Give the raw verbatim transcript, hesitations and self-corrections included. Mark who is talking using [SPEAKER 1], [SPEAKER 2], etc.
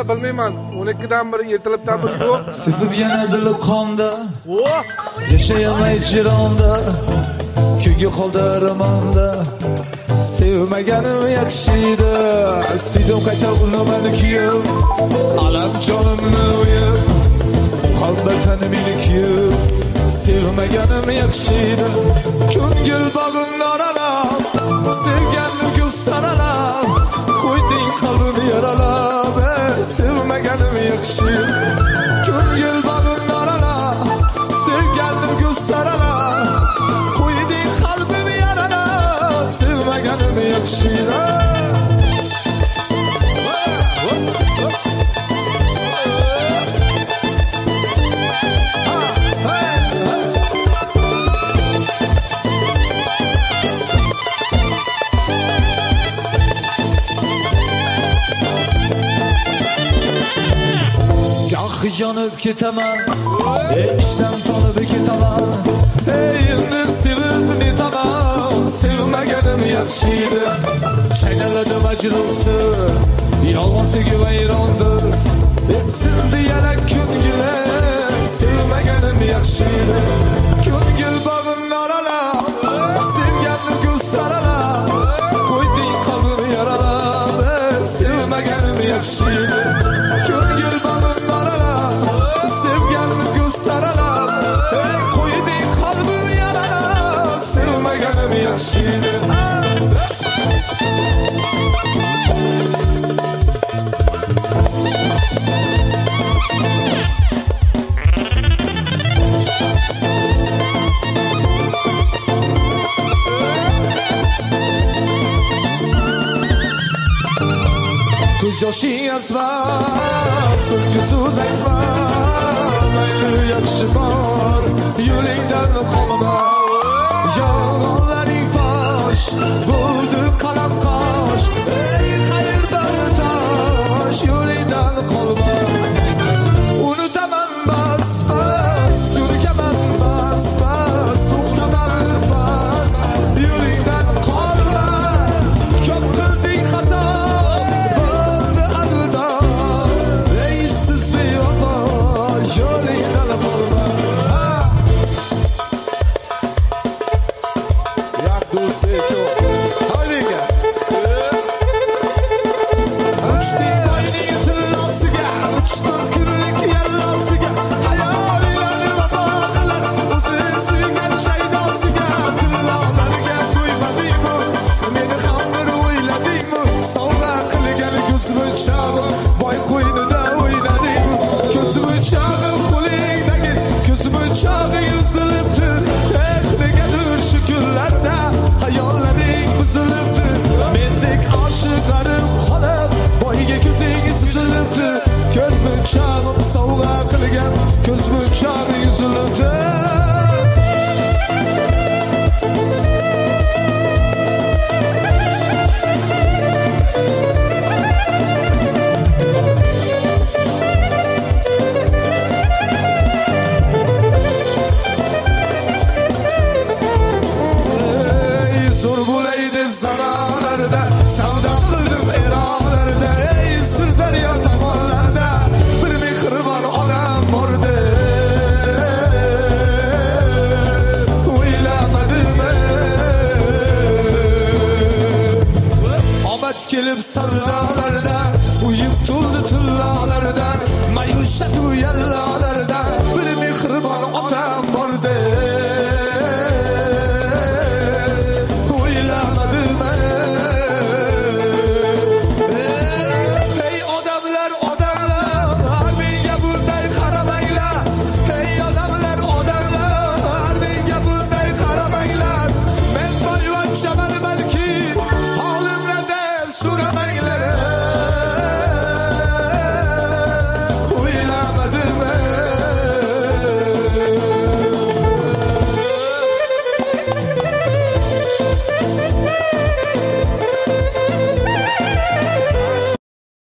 [SPEAKER 1] da bilmayman. o'n ikkidan biri ertalabdan biri yo'q.
[SPEAKER 2] Sevib yana dili qonda.
[SPEAKER 1] O,
[SPEAKER 2] Yashayamay jironda. Kuyga qoldi armonda. Sevmaganim yaxshi edi. Suydim qayta ulamani kuyib. Alam jonimni o'yib. Muhabbatdan meni kuyib. Sevmaganim yaxshi edi. Ko'ngil bog'imni oralab, sevganni gul saralab, qo'yding qalbimni yaralab. Sevmaganim yaxshi edi. Ko'ngil bog'imni oralab, sevganni gul saralab, qo'yding qalbimni yaralab. Sevmaganim yaxshi edi. Yonib ketaman, ey ishdan tolib ketaman, ey endi sevib netaman, sevmaganim yaxshi edi. Chaynaladim ajrofdi, yolg'onsiga vayrondir, esindi yana ko'nglim, sevmaganim yaxshi edi. Ko'ngil bog'imni oralab, sevganni gul saralab, qo'yding qalbimni yaralab, sevmaganim yaxshi edi. Ko'ngil bog'imni oralab, sevganni gul saralab, qo'yding qalbimni yaralab, sevmaganim yaxshi edi. Ko'z yoshing azma, so'nggi so'z aytma, mayli yaxshi bor, yo'lingdan qolma. Yolg'onlaring fosh, bo'ldi qalam qosh, ey